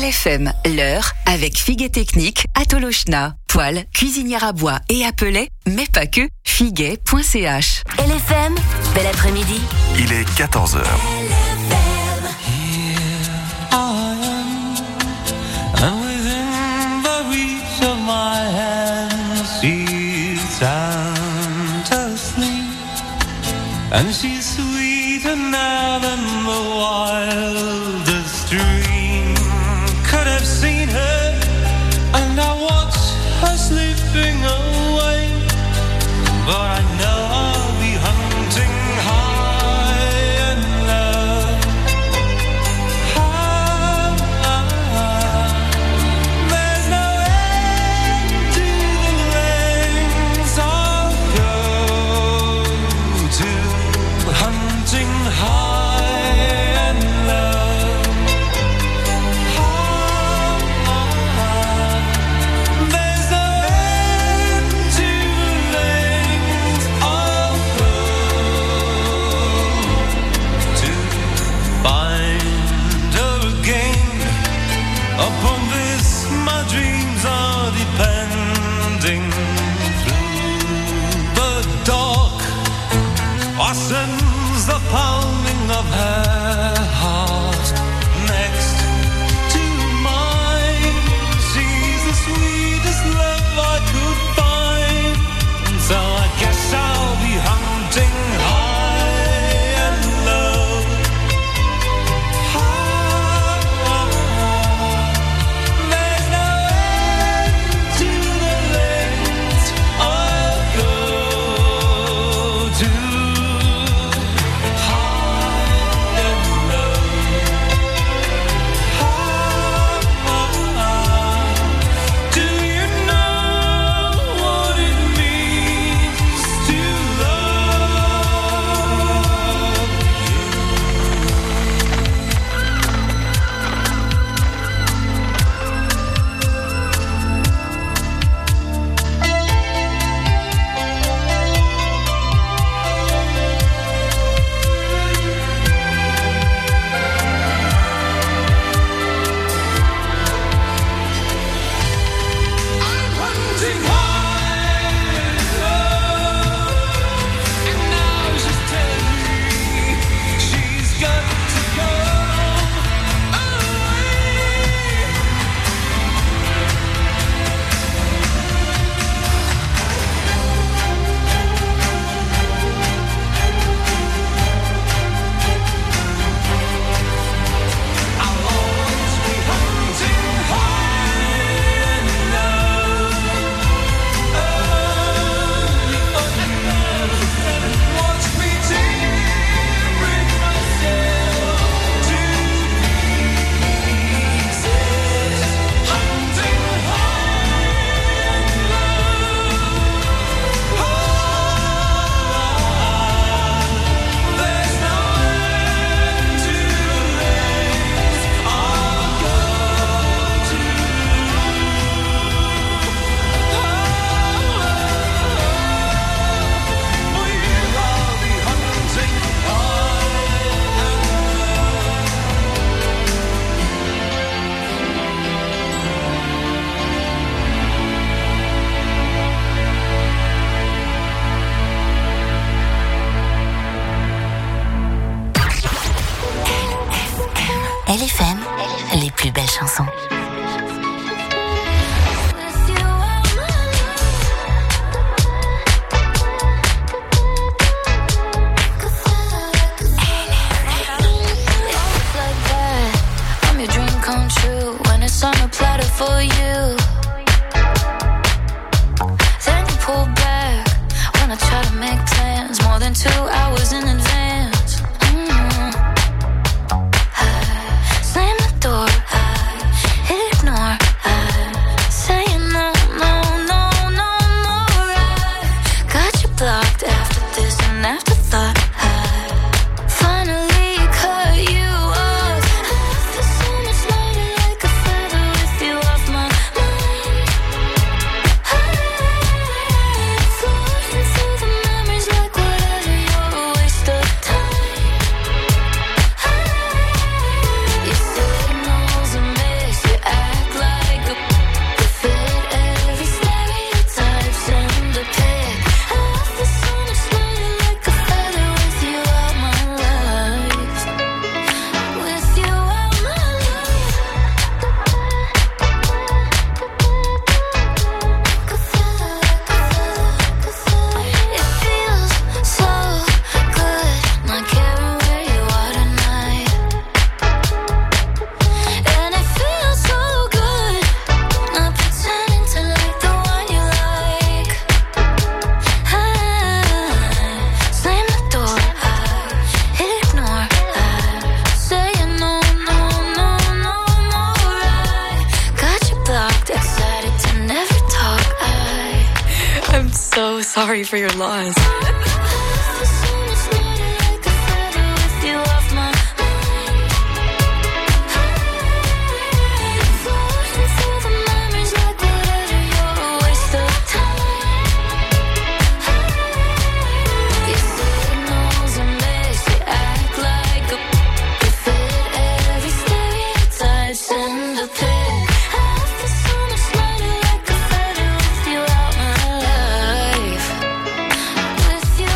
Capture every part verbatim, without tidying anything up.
L F M, l'heure avec Figuet Technique à Tolochna. Poêle, cuisinière à bois et à pellet, mais pas que, figuet point c h. L F M, bel après-midi. Il est quatorze heures. And she's sweeter now than the wildest dream could have seen her. And I watch her slipping away, but I know I'll be hunting high and low. High, high. There's no end to the lengths I'll go to, hunting high and low. High, high. There's no end to the lengths I'll go to find her again. Upon this my dreams are depending. Through the dark I sense the pounding of her heart next to mine. She's the sweetest love I could find, and so I guess I'll be hunting high and low. High, there's no end to the lengths I'll go to. High and low. High. Do you know what it means to love you? I'm hunting high and low, and now she's telling me she's got to go away. I'll always be hunting high and low. Watch me tearing myself to pieces, hunting high and low. There's no end to the lengths I'll go to. For you I'll be hunting high and L F M, les plus belles chansons. Like that, I'm your dream come true when it's on a platter for you. Then you pull back when I try to make plans more than two hours in advance. Mm. I slam the door, I ignore, I say no, no, no, no more. I got you blocked after this and afterthought. I finally cut you off. I feel so much lighter like a feather with you off my mind. I'm floating through the memories like whatever you're away. sorry for your loss. With you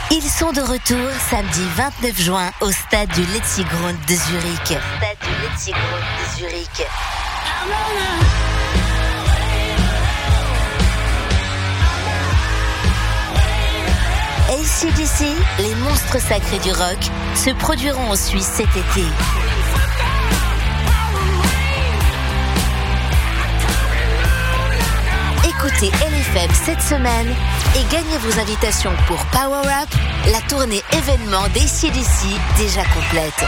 Ils sont de retour samedi vingt-neuf juin au stade du Letzigrund de Zurich. Stade du Letzigrund de Zurich. A C D C, les monstres sacrés du rock, se produiront en Suisse cet été. Écoutez L F M cette semaine et gagnez vos invitations pour Power Up, la tournée événement d'A C D C déjà complète.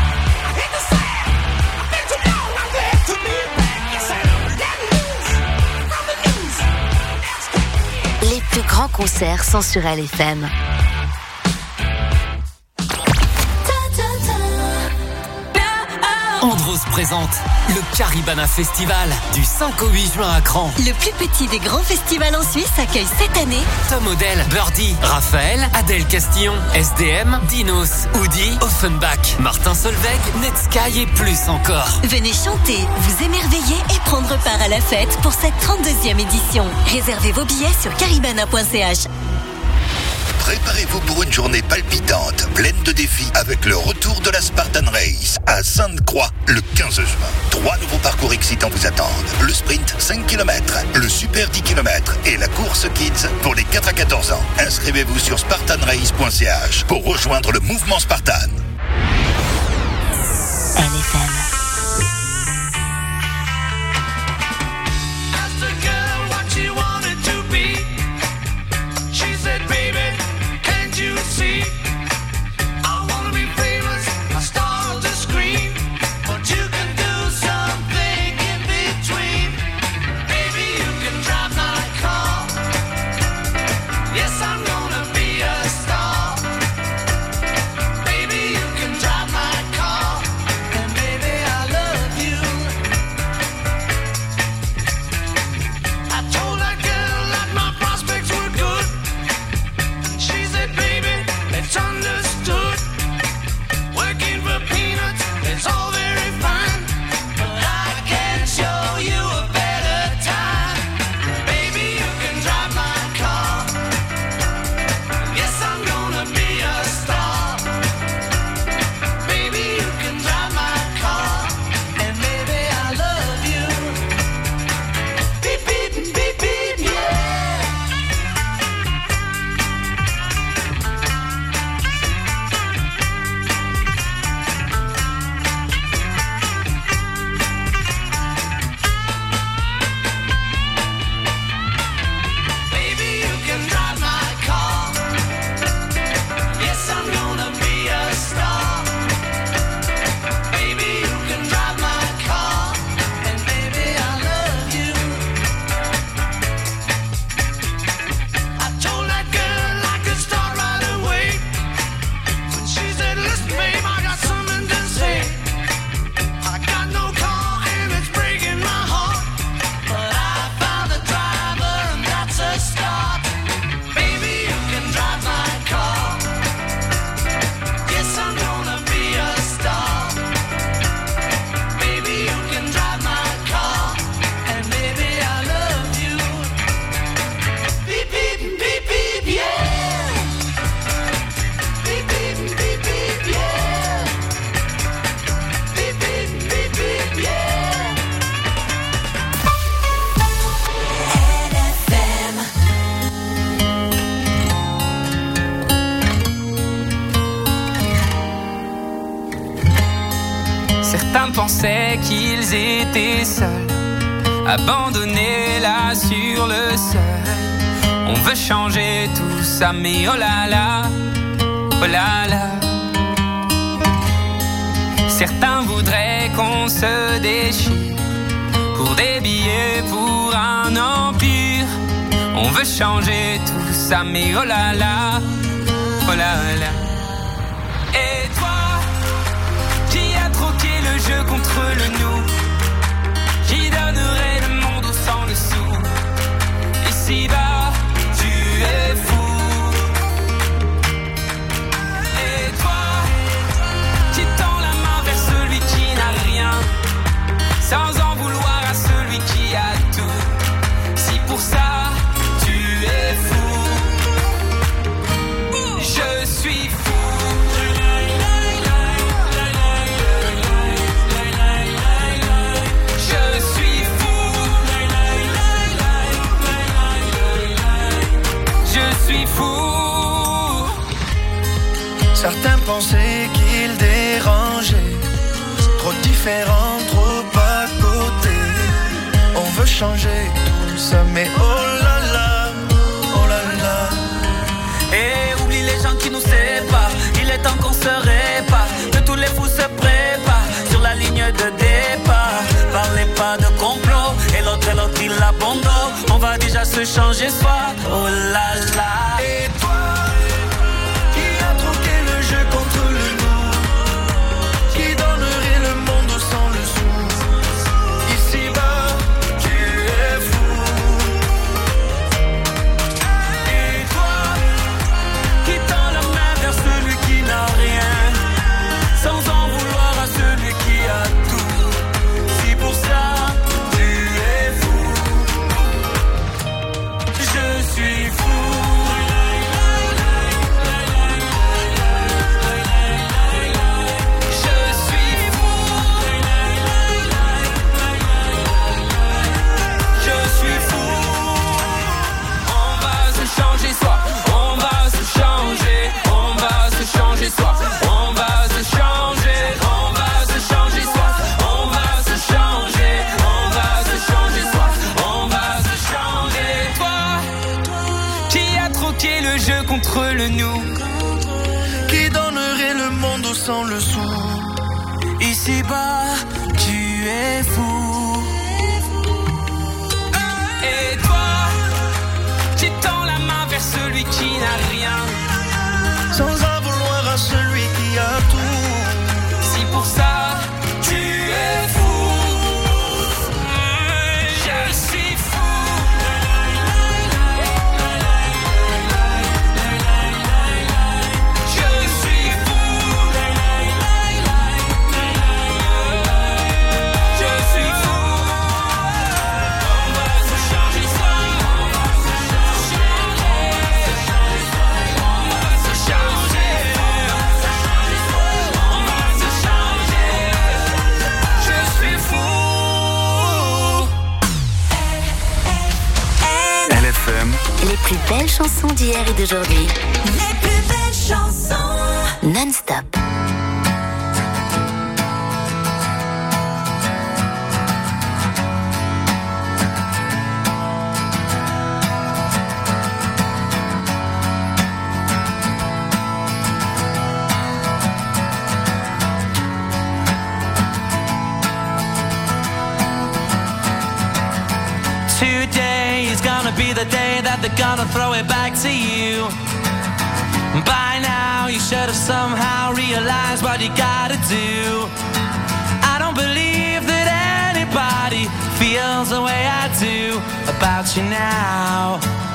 Les plus grands concerts sont sur L F M. Andros présente le Caribana Festival du cinq au huit juin à Cran. Le plus petit des grands festivals en Suisse accueille cette année Tom Odell, Birdie, Raphaël, Adèle Castillon, S D M, Dinos, Oudi, Offenbach, Martin Solveig, Netsky et plus encore. Venez chanter, vous émerveiller et prendre part à la fête pour cette trente-deuxième édition. Réservez vos billets sur caribana point c h. Préparez-vous pour une journée palpitante, pleine de défis, avec le retour de la Spartan Race à Sainte-Croix le quinze juin. Trois nouveaux parcours excitants vous attendent. Le sprint cinq kilomètres, le super dix kilomètres et la course Kids pour les quatre à quatorze ans. Inscrivez-vous sur spartan race point c h pour rejoindre le mouvement Spartan. L F M. Pensaient qu'ils étaient seuls, abandonnés là sur le seuil. On veut changer tout ça, mais oh là là, oh là là. Certains voudraient qu'on se déchire pour des billets, pour un empire. On veut changer tout ça, mais oh là là, oh là là. Et toi, qui a troqué le jeu contre le nous, qui donnerait le monde au sang dessous. Ici-bas, tu es fou. Et toi, qui tend la main vers celui qui n'a rien, sans en vouloir à celui qui a tout. Si pour ça, tu es fou. Certains pensaient qu'il dérangeait. Trop différent, trop à côté. On veut changer tout ça, mais oh là là, oh là là. Et oublie les gens qui nous séparent. Il est temps qu'on se répare. Que tous les fous se préparent sur la ligne de départ. Parlez pas de complot. Et l'autre et l'autre il abandonne. On va déjà se changer ce soir. Oh là là. Et toi, qui a troqué le jeu contre le nous, qui donnerait le monde sans le sou. Ici-bas, tu es fou. Et toi, qui tend la main vers celui qui n'a rien, sans en vouloir à celui qui a tout. Si pour ça, tu es fou. Je suis fou. Contre le nous, qui donnerait le monde sans le sou. Ici-bas, tu es fou. Et toi, tu tends la main vers celui qui n'a rien, sans en vouloir à celui qui a tout. Si pour ça, tu es fou. Je suis fou. Les plus belles chansons d'hier et d'aujourd'hui. Les plus belles chansons. Non-stop. Today is gonna be the day that they're gonna throw it back to you. By now you should have somehow realized what you gotta do. I don't believe that anybody feels the way I do about you now.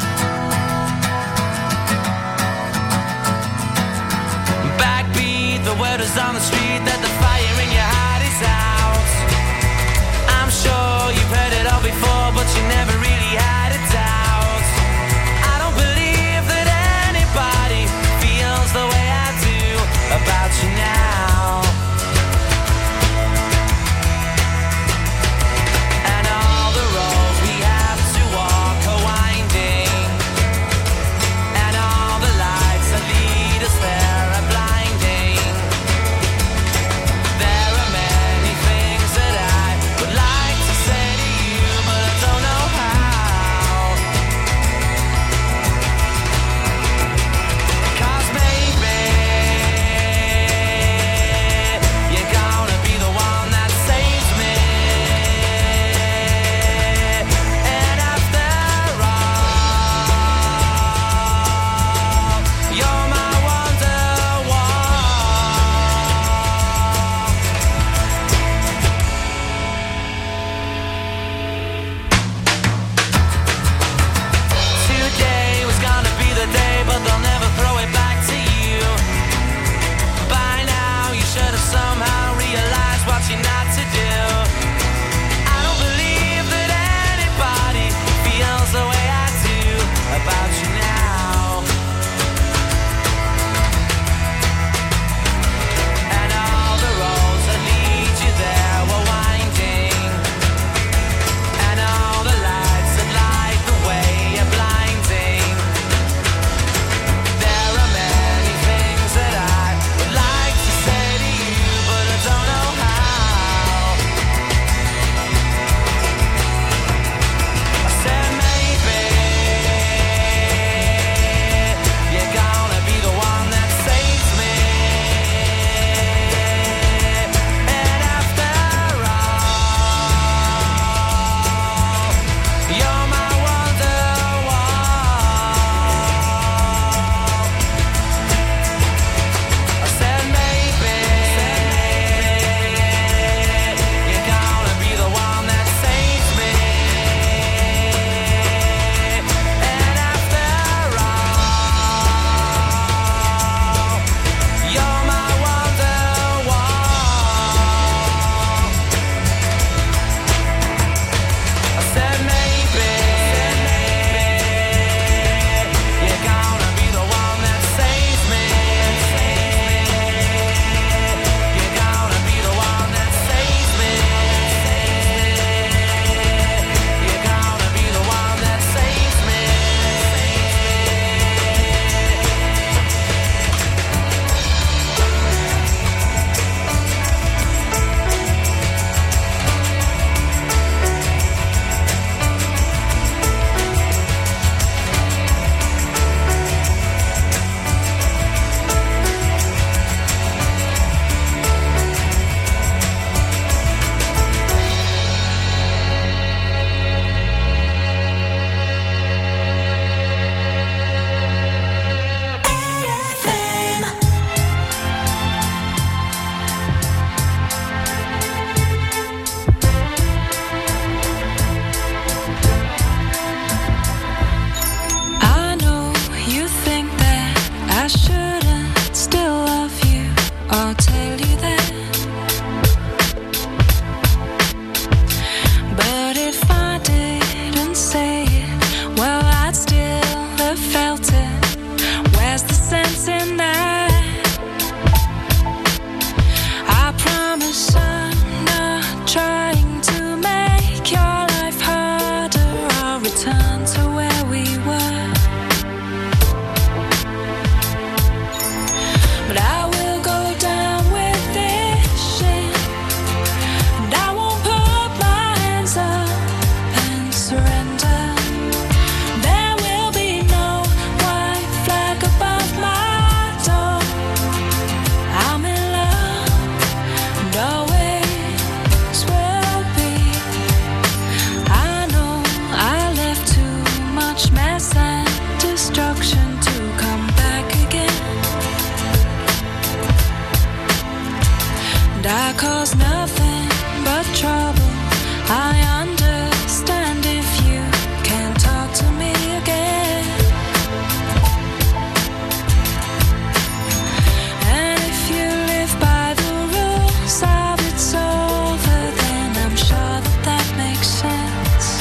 Backbeat, the word is on the street that the fire in your heart is out. I'm sure you've heard it all before, but you never really had a doubt. I don't believe that anybody feels the way I do about you now. And all the roads we have to walk are winding. cause nothing but trouble. I understand if you can't talk to me again. And if you live by the rules of it's over, then I'm sure that that makes sense.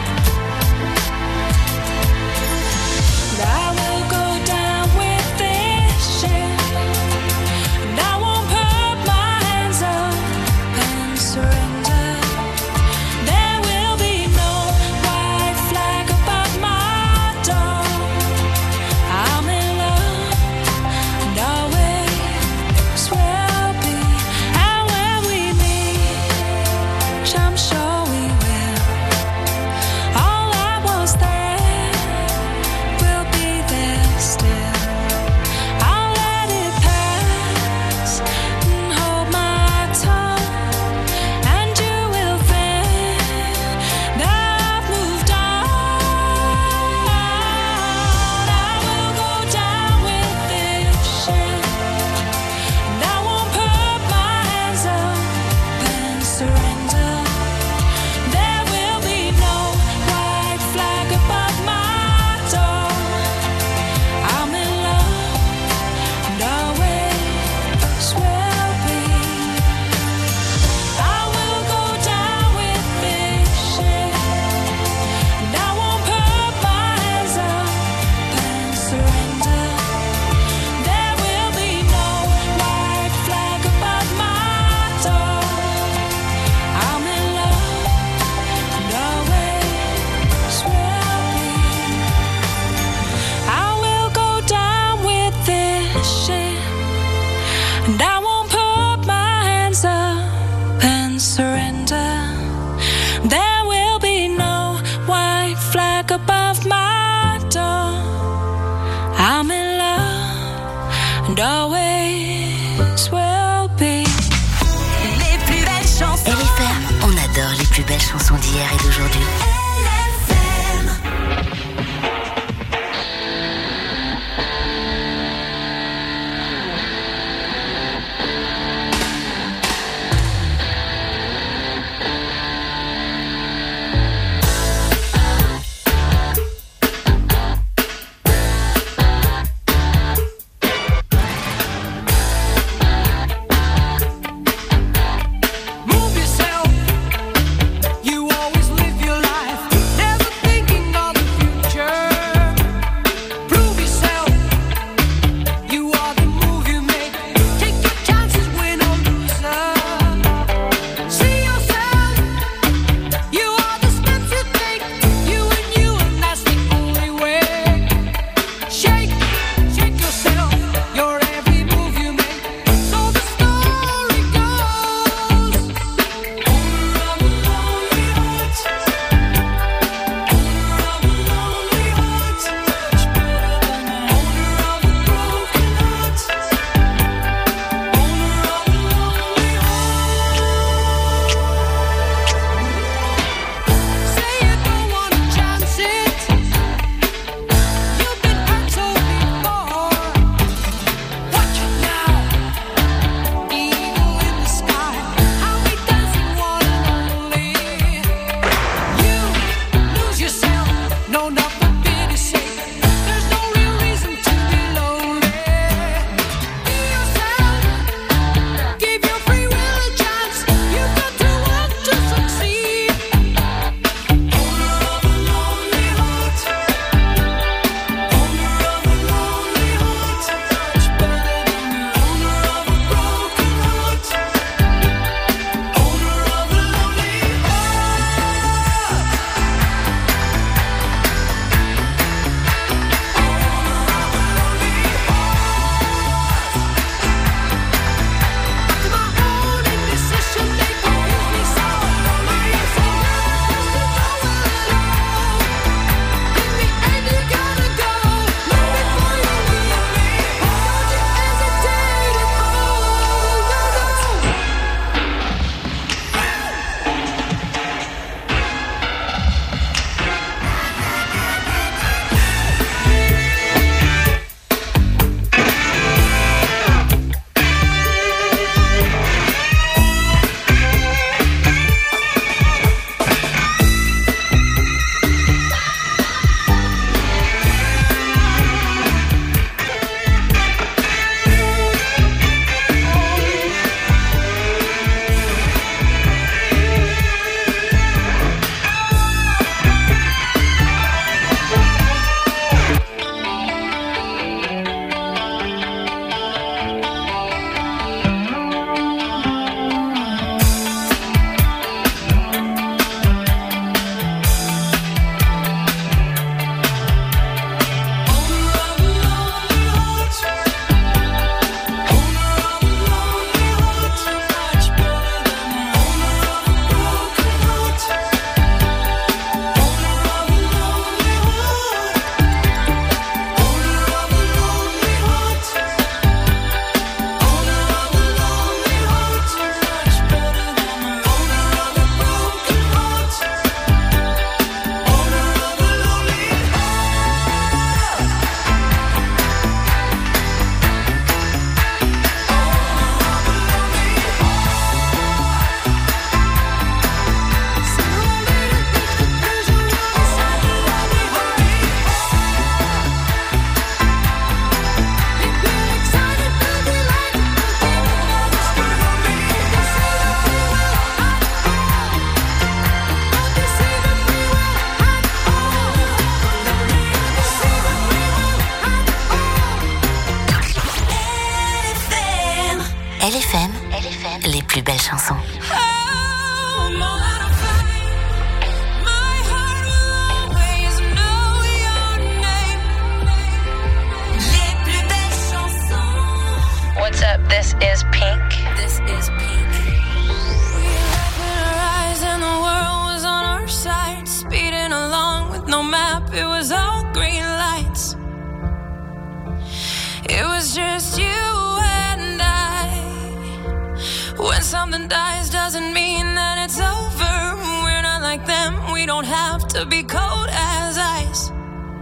But I will go down with this ship, and I won't put my hands up and surrender. There will be no white flag above my door. I'm in love, and always will be. And when we meet, I'm sure we will. All that was there will be there still. I'll let it pass and hold my tongue, and you will think that I've moved on. I will go down with this ship, and I won't put my hands up and surrender. There will be no white flag above my door. I'm in love, and always will be. I will go down with this ship, and I won't put my hands up and surrender. There will be no white flag above my door. I'm in love, and always will be. I will go down with this ship, and I won't put my hands up and surrender. There will be no white flag above my door. I'm in love, and always will be. Les plus belles chansons. L F M, on adore les plus belles chansons d'hier et d'aujourd'hui. Move yourself. You always live your life L F M, L F M, les plus belles chansons. What's up? This is Pink. This is Pink. We opened our eyes and the world was on our side, speeding along with no map. It was all green lights. It was just you and I. When something dies doesn't mean that it's over. We're not like them. We don't have to be cold as ice.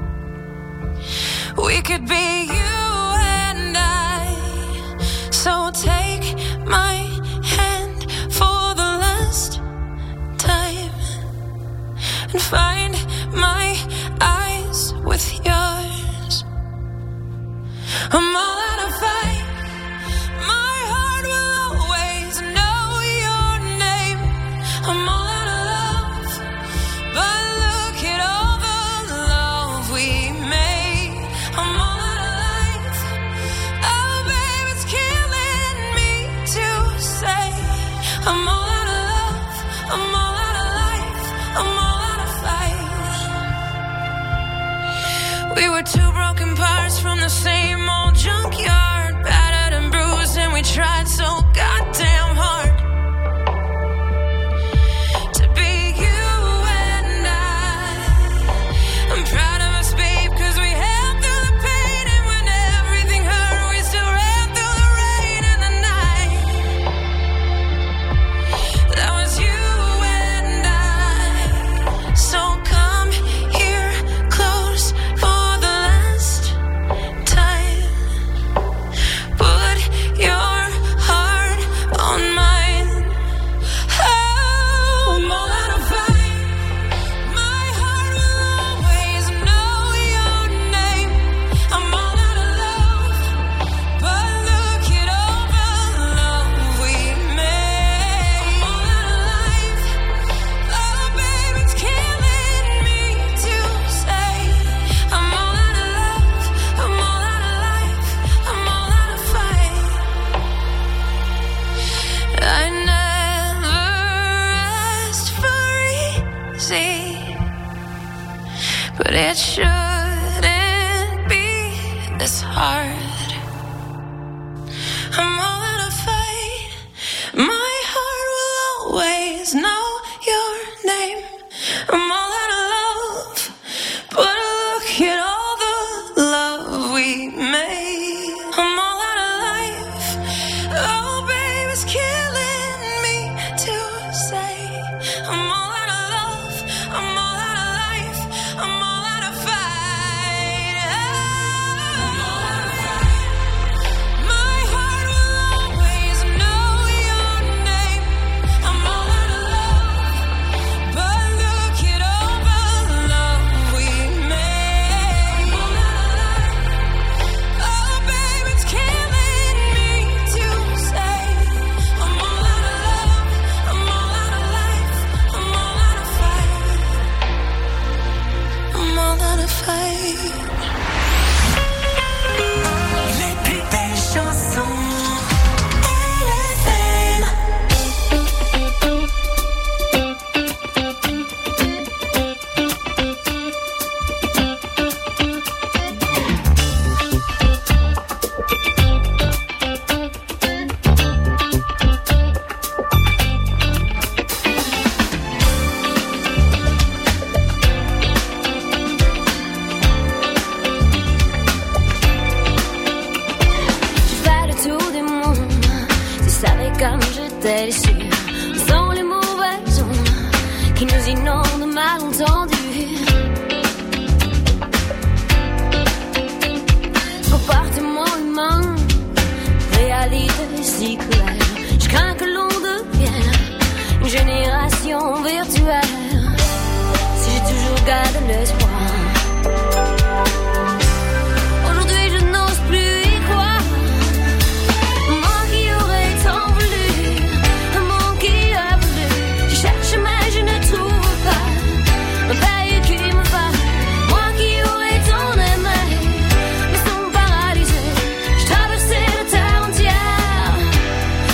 We could be you and I. So take my hand for the last time and find my eyes with yours. I'm all out of fight. My heart will always know your name. I'm all out of love, but look at all the love we made. I'm all out of life. Oh, babe, it's killing me to say. I'm all out of love. I'm all out of life. I'm all out of fight. We were two broken parts from the same old junkyard, battered and bruised, and we tried so goddamn hard to be you and I. I'm proud of us, babe, cause we held through the pain, and when everything hurt, we still ran through the rain and the night. That was you and I. So come here close for the last time. Put your heart on mine. Oh, I'm all out of fight. My heart will always know your name. I'm all out of love, but look at all the love we made. I'm all out of life. Oh, babe, it's killing me to say. I'm all out of love. I'm all out of life. I'm all out of fight. I never asked for easy, but it shouldn't be this hard. I'm all out of fight. My heart will always know your name. I'm all out of love, but look at all the love we made. I'm all out of life. Oh, babe, it's killing me to say. I'm all out of love. I'm all out of life. I'm all out of fight. I'm all out of fight. My heart will always know your name. I'm all out of love, but look at all the love we made. I'm all out of life. Oh, babe, it's killing me to say. I'm all out of love. I'm all out of life. I'm all out of fight. I'm all out of fight. Les plus belles chansons. J'ai fait le tour du monde. Tu savais comme j'étais déçue. Ce sont les mauvaises ondes qui nous inondent de malentendus. Comportement humain, réalité si cruelle. Je crains que l'on devienne une génération virtuelle. Si j'ai toujours gardé l'espoir, aujourd'hui je n'ose plus y croire. Moi qui aurais tant voulu, moi qui a voulu. Je cherche mais je ne trouve pas un pays qui me va. Moi qui aurais tant aimé, mais sont paralysés. Je traversais la terre entière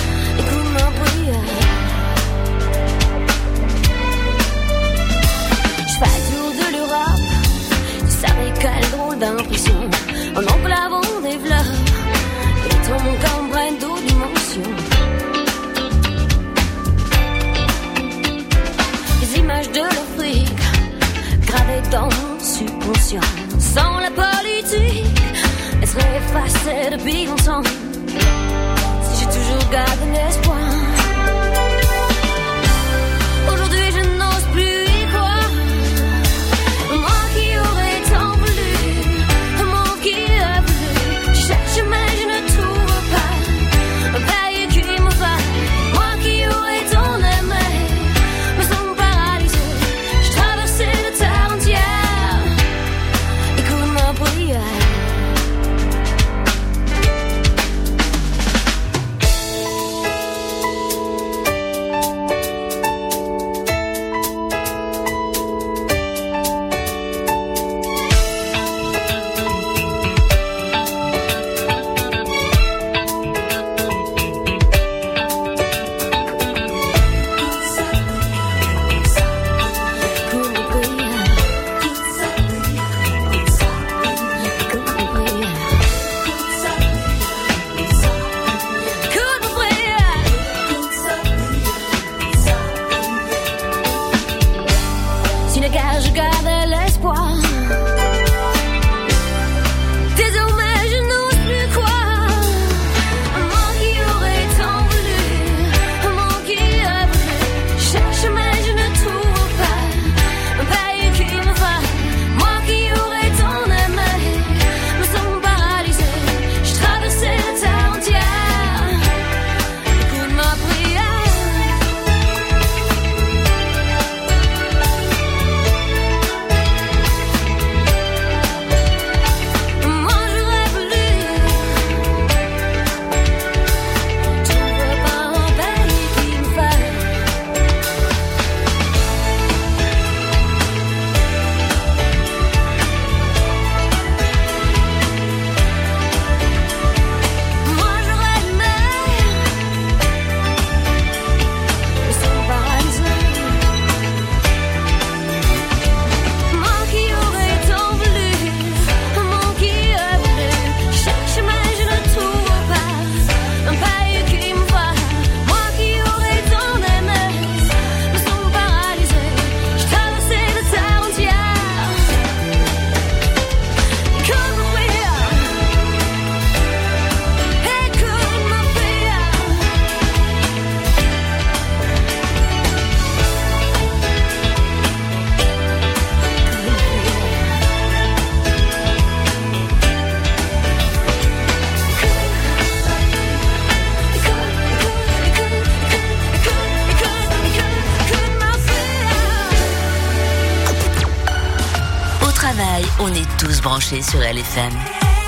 on est tous branchés sur L F M.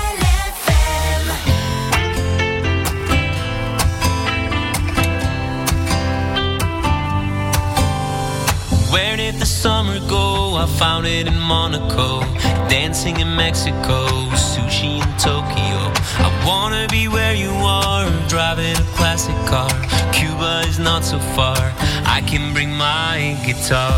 Where did the summer go? I found it in Monaco, dancing in Mexico, sushi in Tokyo. I wanna be where you are, driving a classic car. Cuba is not so far, I can bring my guitar.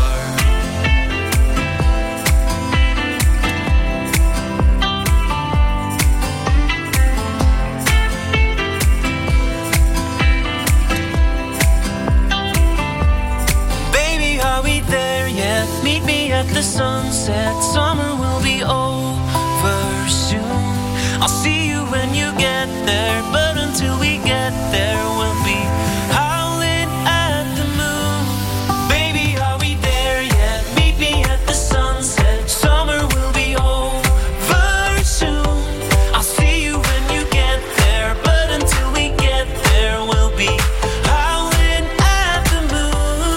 Meet me at the sunset. Summer will be over soon. I'll see you when you get there, but until we get there, we'll be howling at the moon. Baby, are we there yet? Meet me at the sunset. Summer will be over soon. I'll see you when you get there, but until we get there, we'll be howling at the moon.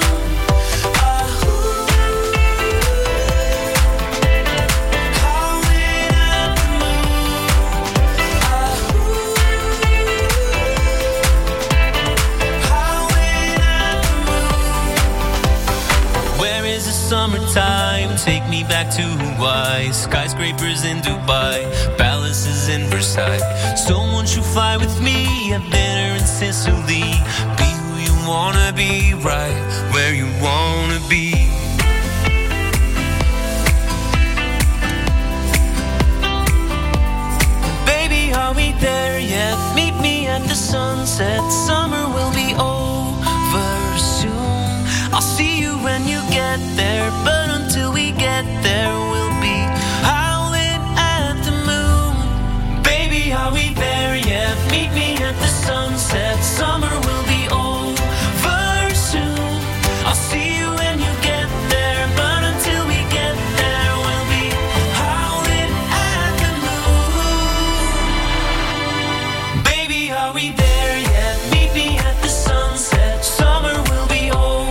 Summertime, take me back to Hawaii. Skyscrapers in Dubai, palaces in Versailles. So won't you fly with me? Have dinner in Sicily. Be who you wanna be, right where you wanna be. Baby, are we there yet? Meet me at the sunset. Summer will be over soon. I'll see you when you get there, but until we get there, we'll be howling at the moon. Baby, are we there yet? Meet me at the sunset. Summer will be over soon. I'll see you when you get there, but until we get there, we'll be howling at the moon. Baby, are we there yet? Meet me at the sunset. Summer will be over.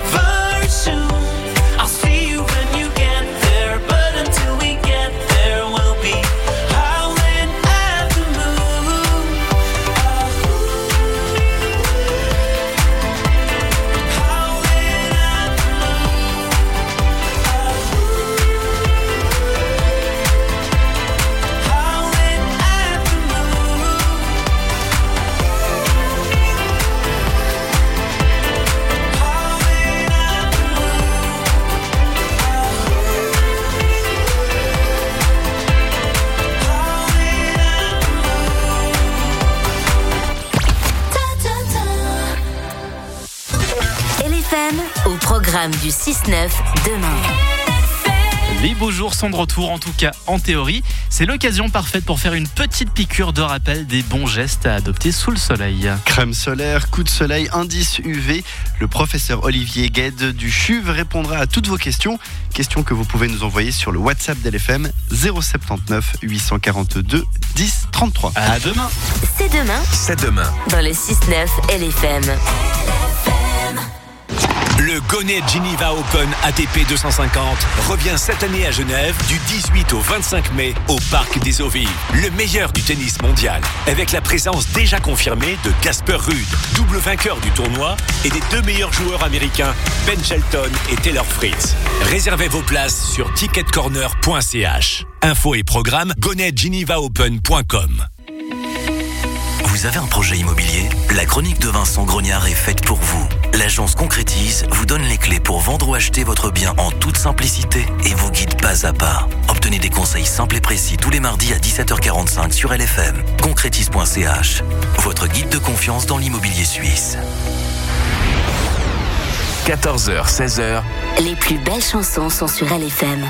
I'll see you when you get there, but until we get there, we'll be howling at the moon. Howling at the moon. Howling at the moon. L F M au programme du six neuf demain. Les beaux jours sont de retour, en tout cas en théorie. C'est l'occasion parfaite pour faire une petite piqûre de rappel des bons gestes à adopter sous le soleil. Crème solaire, coup de soleil, indice U V. Le professeur Olivier Gued du C H U V répondra à toutes vos questions. Questions que vous pouvez nous envoyer sur le WhatsApp d'L F M zéro sept neuf huit cent quarante-deux dix trente-trois. À demain. C'est demain. C'est demain. Dans le six neuf L F M. Le Gonnet Geneva Open A T P deux cent cinquante revient cette année à Genève du dix-huit au vingt-cinq mai au Parc des Eaux Vives. Le meilleur du tennis mondial, avec la présence déjà confirmée de Casper Ruud, double vainqueur du tournoi, et des deux meilleurs joueurs américains, Ben Shelton et Taylor Fritz. Réservez vos places sur ticket corner point c h. Info et programme gonnet geneva open point com. Vous avez un projet immobilier? La chronique de Vincent Grognard est faite pour vous. L'agence Concrétise vous donne les clés pour vendre ou acheter votre bien en toute simplicité et vous guide pas à pas. Obtenez des conseils simples et précis tous les mardis à dix-sept heures quarante-cinq sur L F M. concrétise point c h, votre guide de confiance dans l'immobilier suisse. quatorze heures, seize heures. Les plus belles chansons sont sur L F M.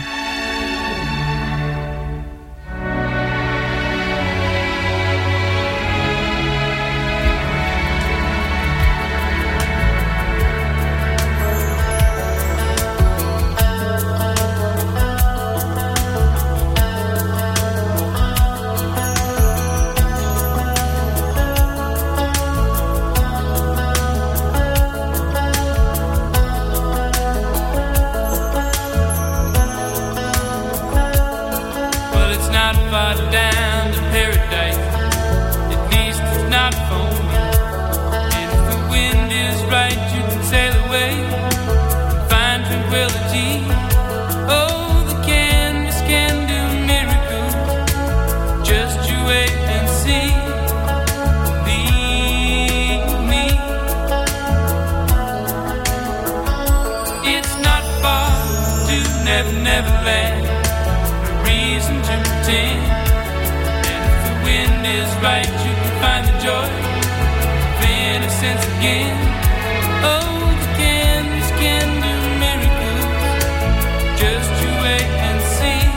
wind is right, you can find the joy of innocence again. Oh, the candles can do miracles. Just you wait and see.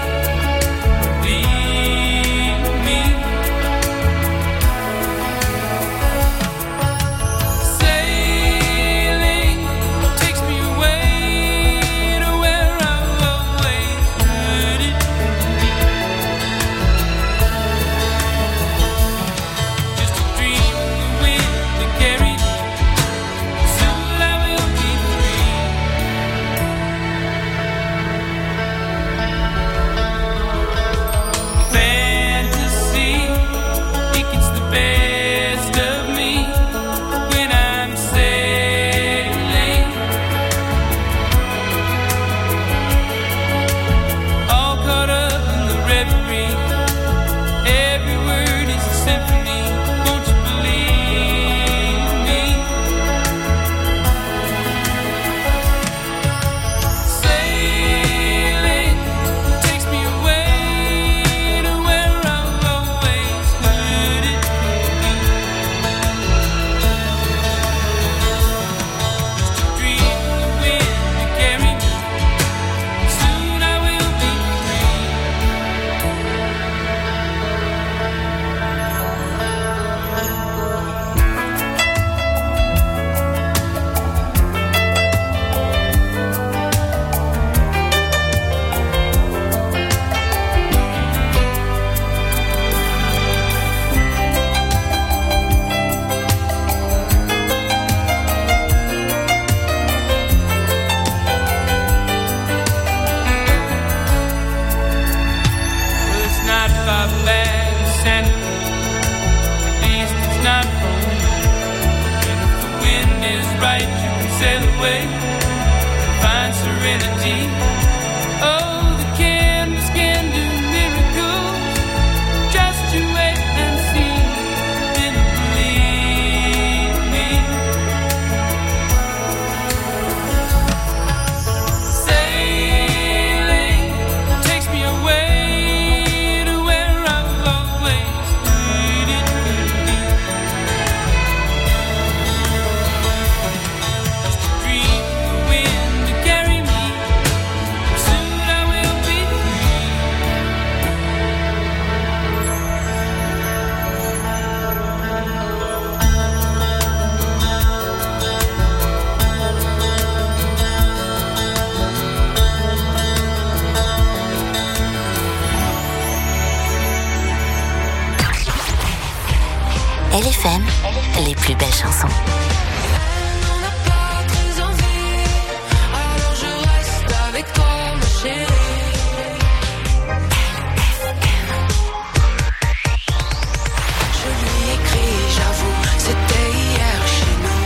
Believe me. Sailing takes me away to where I've always heard it. Just a dream of the wind that carries me. Soon I will be free. Fantasy, it gets the best of me when I'm sailing. All caught up in the reverie. Every word is a symphony. Won't you believe me? Sailing takes me away to where I've always heard it. Just a dream of the wind to carry me. Soon I will be Well, it's not far back to Santa Cruz. At least it's not wrong. And if the wind is right, you can sail away and find serenity. Oh, the canvas can do miracles. Just you wait and see. Then believe me. Sailing takes me away to where I've always heard it. Just a dream of the wind to carry me. Soon I will be L F M, les plus belles chansons. On n'a pas très envie, alors je reste avec toi, ma chérie. Je lui écris, j'avoue, c'était hier chez nous.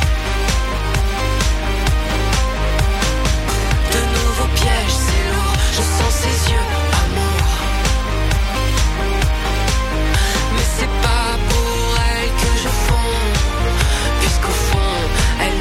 De nouveaux pièges, c'est lourd, je sens ses yeux, amour. Mais c'est pas pour elle que je fonds, puisqu'au fond, elle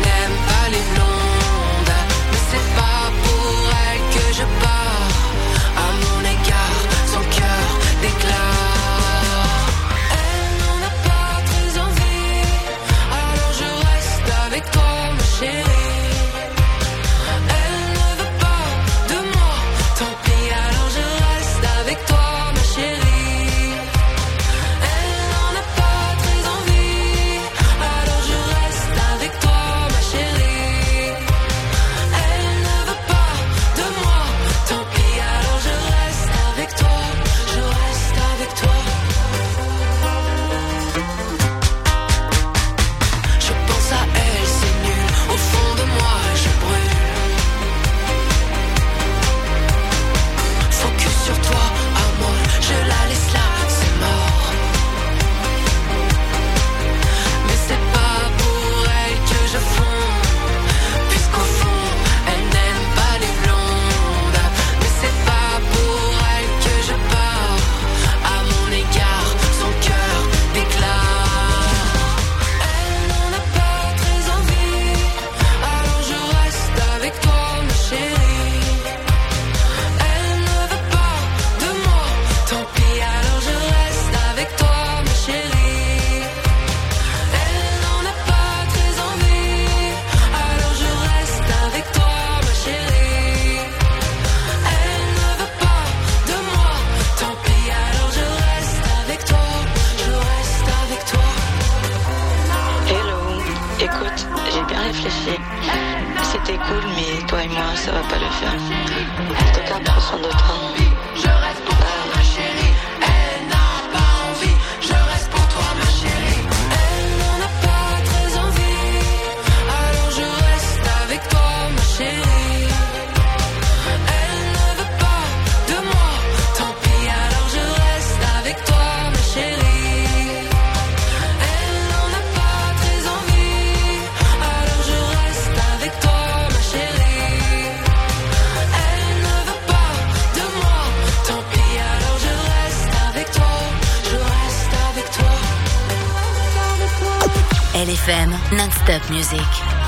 cool, mais toi et moi, ça va pas le faire. En tout cas, prends soin de toi. Je reste pour toi, ma chérie. Elle n'a pas envie. Je reste pour toi, ma chérie. Elle n'en a pas très envie. Alors je reste avec toi, ma chérie. Elle ne veut pas de moi. Tant pis, alors je reste avec toi, ma chérie. Elle n'en a pas très envie. Alors je reste avec toi, ma chérie. Elle ne veut pas de moi. Tant pis, alors je reste avec toi. Je reste avec toi. L F M, non-stop music.